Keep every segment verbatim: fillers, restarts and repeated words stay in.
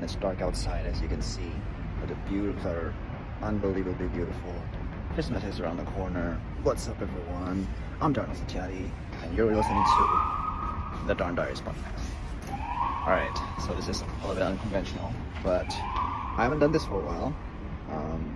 it's dark outside, as you can see, but the views are unbelievably beautiful. Christmas is around the corner. What's up, everyone? I'm Darnell Satiati, and you're listening to the Darn Diaries podcast. Alright, so this is a little bit unconventional, but I haven't done this for a while. Um,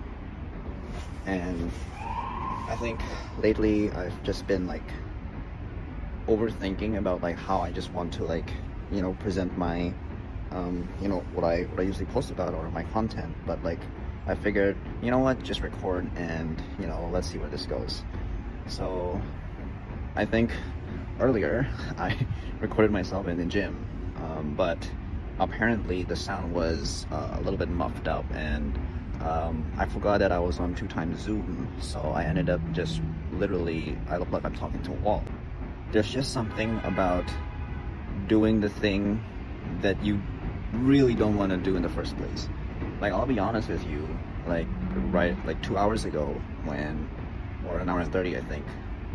and I think lately I've just been like overthinking about like how I just want to like, you know, present my, um, you know, what I what I usually post about or my content. But like, I figured, you know what, just record and, you know, let's see where this goes. So I think earlier I recorded myself in the gym, um, but apparently the sound was uh, a little bit muffed up, and um, I forgot that I was on two times Zoom, so I ended up just literally, I look like I'm talking to a wall. There's just something about doing the thing that you really don't want to do in the first place. Like, I'll be honest with you, like right like two hours ago when, or an hour and thirty I think,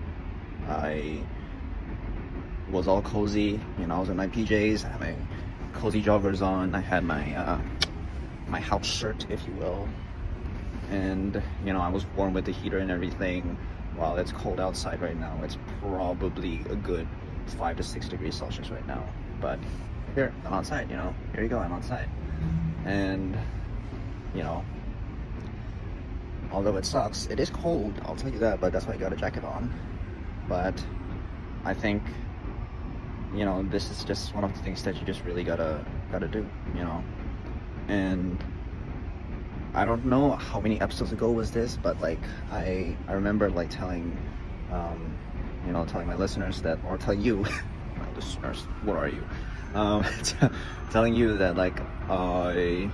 I was all cozy, you know, I was in my P Js, I had my cozy joggers on, I had my uh, my house shirt, if you will, and you know, I was warm with the heater and everything. While it's cold outside right now, it's probably a good five to six degrees Celsius right now, but here, I'm outside, you know, here you go, I'm outside. And you know, although it sucks, it is cold, I'll tell you that, but that's why I got a jacket on. But I think, you know, this is just one of the things that you just really gotta gotta do, you know. And I don't know how many episodes ago was this, but like I I remember like telling um you know, telling my listeners that, or tell you my listeners, what are you? Um telling you that like I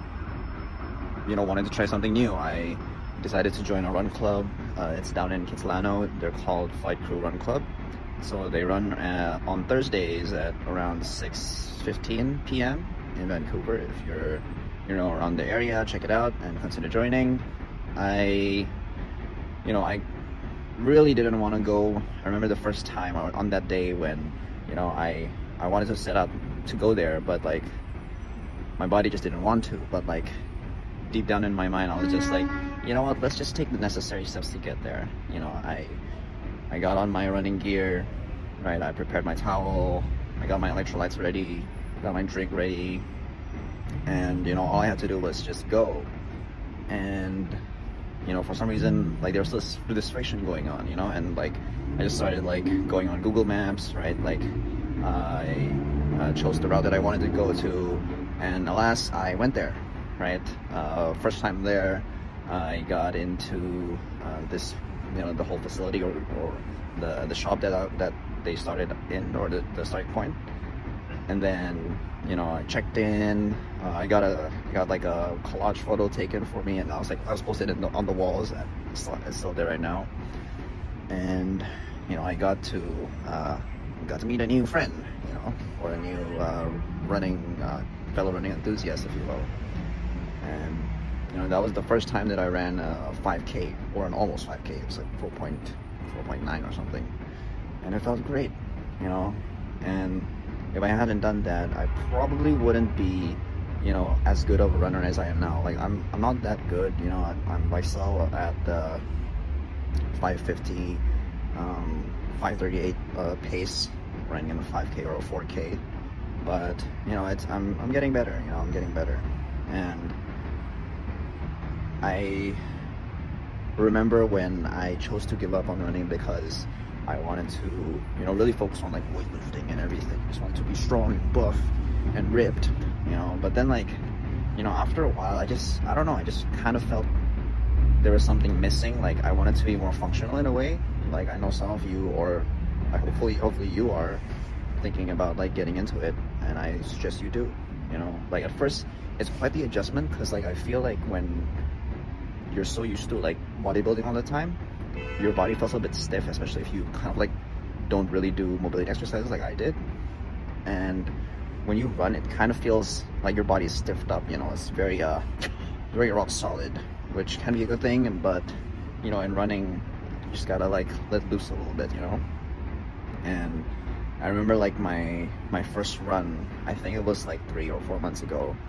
you know, wanted to try something new. I decided to join a run club. Uh, it's down in Kitsilano. They're called Fight Crew Run Club. So they run uh, on Thursdays at around six fifteen p m in Vancouver. If you're, you know, around the area, check it out and consider joining. I, you know, I really didn't want to go. I remember the first time on that day when, you know, I I wanted to set up to go there, but like my body just didn't want to. But like deep down in my mind, I was just like, you know what, let's just take the necessary steps to get there. You know, I I got on my running gear, right? I prepared my towel, I got my electrolytes ready, got my drink ready, and you know, all I had to do was just go. And you know, for some reason, like there was this registration going on, you know, and like I just started like going on Google Maps, right? Like uh, I uh, chose the route that I wanted to go to, and alas, I went there. Right, uh, first time there, I got into uh, this, you know, the whole facility or, or the the shop that I, that they started in, or the, the starting point. And then, you know, I checked in. Uh, I got a I got like a collage photo taken for me, and I was like, I was posted in the, on the walls, and it's still, it's still there right now. And you know, I got to uh, got to meet a new friend, you know, or a new uh, running uh, fellow running enthusiast, if you will. And you know, that was the first time that I ran a five K, or an almost five K. It was like four point nine or something, and it felt great, you know. And if I hadn't done that, I probably wouldn't be, you know, as good of a runner as I am now. Like I'm, I'm not that good, you know. I, I'm myself at the five fifty, um, five thirty-eight uh, pace, running in a five K or a four K. But you know, it's I'm, I'm getting better. You know, I'm getting better, and I remember when I chose to give up on running because I wanted to, you know, really focus on like weightlifting and everything. I just wanted to be strong and buff and ripped, you know. But then like, you know, after a while, I just, I don't know, I just kind of felt there was something missing. Like I wanted to be more functional in a way. Like I know some of you, or hopefully, hopefully you are thinking about like getting into it, and I suggest you do, you know. Like at first, it's quite the adjustment, because like I feel like when you're so used to like bodybuilding all the time, your body feels a bit stiff, especially if you kind of like don't really do mobility exercises like I did. And when you run, it kind of feels like your body is stiffed up, you know. It's very uh very rock solid, which can be a good thing, but you know, in running you just gotta like let loose a little bit, you know. And I remember like my my first run, I think it was like three or four months ago,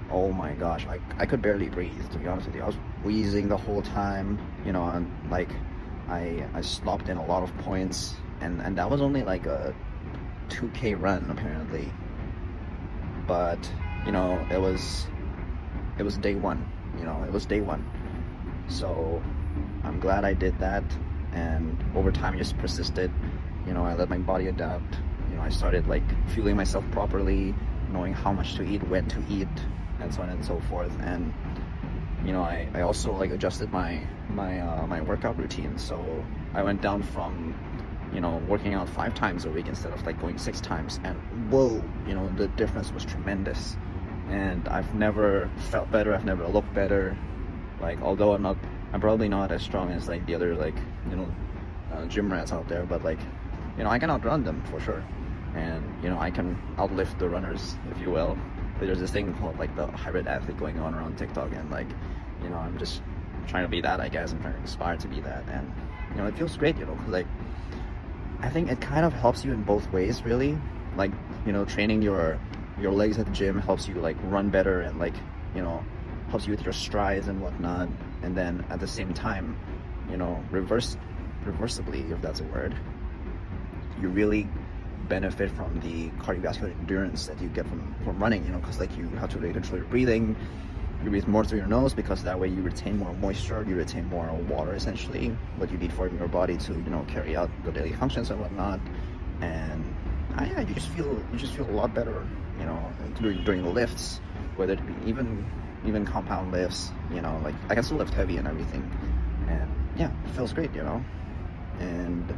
oh my gosh, I, I could barely breathe, to be honest with you. I was wheezing the whole time, you know, and like I I slopped in a lot of points, and and that was only like a two K run apparently. But you know, it was it was day one, you know, it was day one. So I'm glad I did that, and over time I just persisted. You know, I let my body adapt. You know, I started like fueling myself properly, knowing how much to eat, when to eat, and so on and so forth. And you know, I, I also like adjusted my my uh, my workout routine. So I went down from, you know, working out five times a week instead of like going six times. And whoa, you know, the difference was tremendous. And I've never felt better. I've never looked better. Like, although I'm not, I'm probably not as strong as like the other like, you know, uh, gym rats out there, but like, you know, I can outrun them for sure. And you know, I can outlift the runners, if you will. There's this thing called like the hybrid athlete going on around TikTok, and like, you know, I'm just trying to be that, I guess. I'm trying to aspire to be that, and you know, it feels great, you know, because like, I think it kind of helps you in both ways, really. Like, you know, training your your legs at the gym helps you like run better, and like, you know, helps you with your strides and whatnot. And then at the same time, you know, reverse reversibly, if that's a word, you really benefit from the cardiovascular endurance that you get from, from running, you know, because like you have to really control your breathing. You breathe more through your nose, because that way you retain more moisture, you retain more water, essentially, what you need for your body to, you know, carry out the daily functions and whatnot. And uh, yeah, you just feel you just feel a lot better, you know, during during the lifts, whether it be even even compound lifts, you know, like I can still lift heavy and everything, and yeah, it feels great, you know. And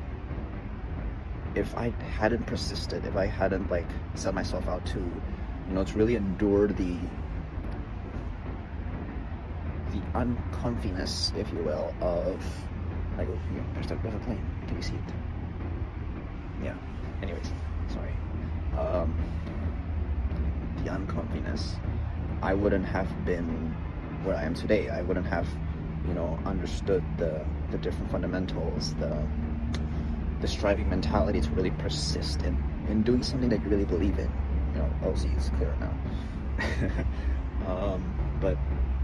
if I hadn't persisted, if I hadn't like set myself out to, you know, to really endure the the uncomfiness, if you will, of like, oh, here, there's a, there's a plane. Can you see it? Yeah. Anyways, sorry. Um, the uncomfiness, I wouldn't have been where I am today. I wouldn't have, you know, understood the the different fundamentals, the the striving mentality to really persist in, in doing something that you really believe in. You know, oh, see, it's clear now. um, but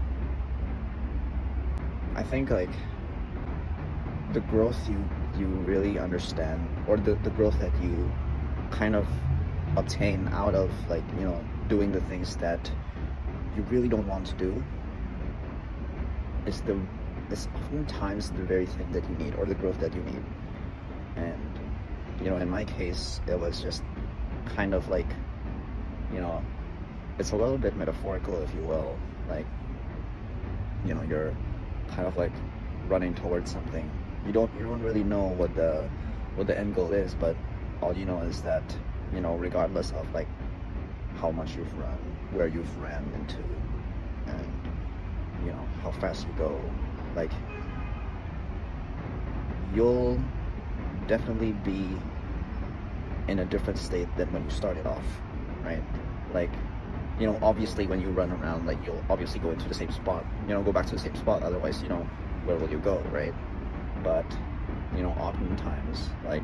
I think like the growth you you really understand, or the, the growth that you kind of obtain out of like, you know, doing the things that you really don't want to do, is the is oftentimes the very thing that you need, or the growth that you need. And you know, in my case, it was just kind of like, you know, it's a little bit metaphorical, if you will. Like, you know, you're kind of like running towards something. You don't you don't really know what the what the end goal is, but all you know is that, you know, regardless of like how much you've run, where you've ran into, and you know how fast you go, like you'll definitely be in a different state than when you started off, right? Like, you know, obviously when you run around, like you'll obviously go into the same spot, you know, go back to the same spot, otherwise, you know, where will you go, right? But, you know, oftentimes, like,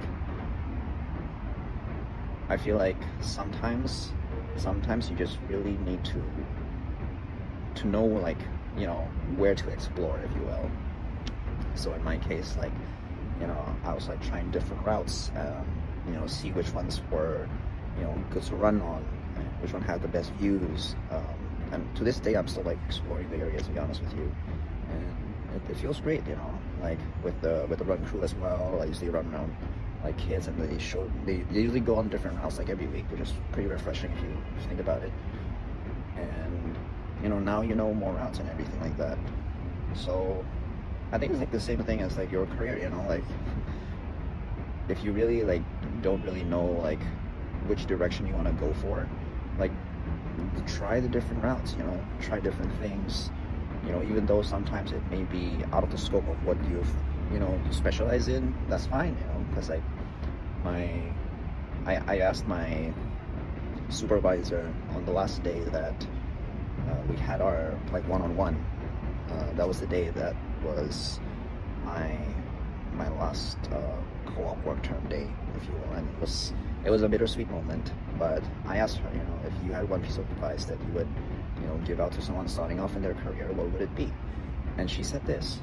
I feel like sometimes, sometimes you just really need to, to know, like, you know, where to explore, if you will. So in my case, like, you know, I was like trying different routes, um, you know, see which ones were, you know, good to run on, and which one had the best views. Um, and to this day, I'm still like exploring the area, to be honest with you. And it, it feels great, you know, like with the with the run crew as well. I usually run around like kids, and they show they, they usually go on different routes like every week, which is pretty refreshing if you, if you think about it. And you know, now you know more routes and everything like that. So I think it's like the same thing as like your career, you know, like if you really like don't really know like which direction you want to go for, like try the different routes, you know, try different things, you know, even though sometimes it may be out of the scope of what you've, you know, you specialize in, that's fine, you know, because like my, I, I asked my supervisor on the last day that uh, we had our like one-on-one, uh, that was the day that was my my last uh, co-op work term day, if you will, and it was it was a bittersweet moment. But I asked her, you know, if you had one piece of advice that you would, you know, give out to someone starting off in their career, what would it be? And she said this: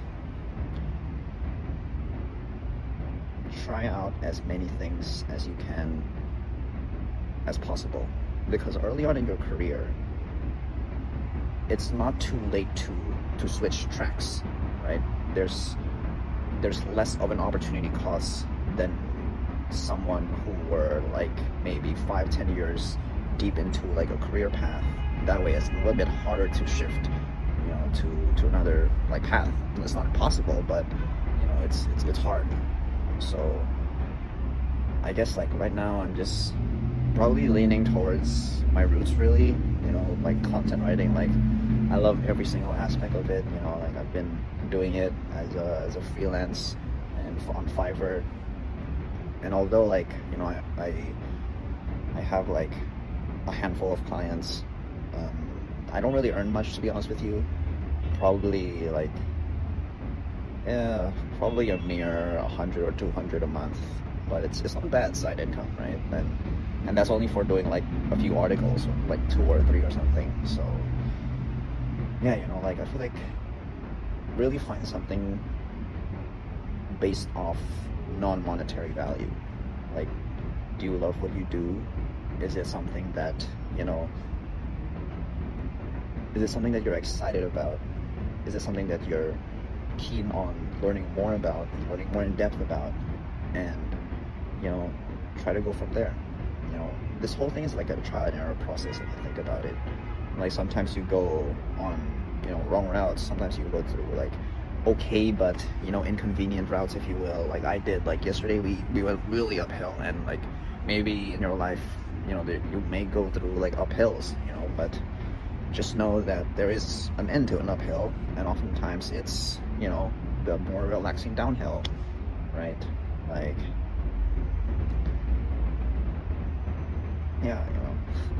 try out as many things as you can as possible, because early on in your career, it's not too late to to switch tracks, right? There's there's less of an opportunity cost than someone who were like maybe five, ten years deep into like a career path. That way, it's a little bit harder to shift, you know, to to another like path. It's not impossible, but you know, it's it's it's hard. So I guess like right now, I'm just probably leaning towards my roots, really. You know, like content writing. Like I love every single aspect of it. You know, like I've been doing it as a as a freelance and on Fiverr. And although like, you know, I I, I have like a handful of clients, um, I don't really earn much, to be honest with you. Probably like, yeah, probably a mere a hundred or two hundred a month. But it's it's not bad side income, right? And and that's only for doing like a few articles, or like two or three or something. So yeah, you know, like I feel like really find something based off non-monetary value. Like, do you love what you do? Is it something that, you know, is it something that you're excited about? Is it something that you're keen on learning more about, learning more in depth about? And, you know, try to go from there. You know, this whole thing is like a trial and error process if you think about it. Like sometimes you go on, you know, wrong routes. Sometimes you go through like okay but, you know, inconvenient routes, if you will, like I did. Like yesterday we we went really uphill, and like maybe in your life, you know, you may go through like uphills, you know, but just know that there is an end to an uphill, and oftentimes it's, you know, the more relaxing downhill, right? Like, yeah, you know.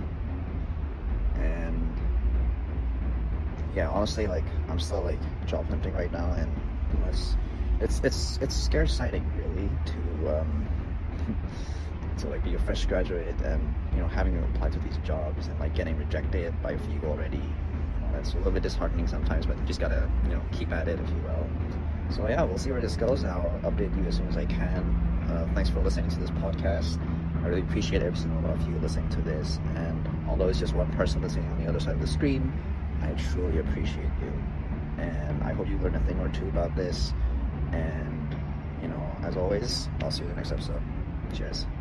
And yeah, honestly, like I'm still like job hunting right now, and it's it's it's it's scarce sighting really to um to like be a fresh graduate and, you know, having to apply to these jobs and like getting rejected by a few already. You know, that's a little bit disheartening sometimes, but you just gotta, you know, keep at it, if you will. So yeah, we'll see where this goes. I'll update you as soon as I can. Uh, thanks for listening to this podcast. I really appreciate every single one of you listening to this, and although it's just one person listening on the other side of the screen, I truly appreciate you, and I hope you learned a thing or two about this. And, you know, as always, I'll see you in the next episode. Cheers.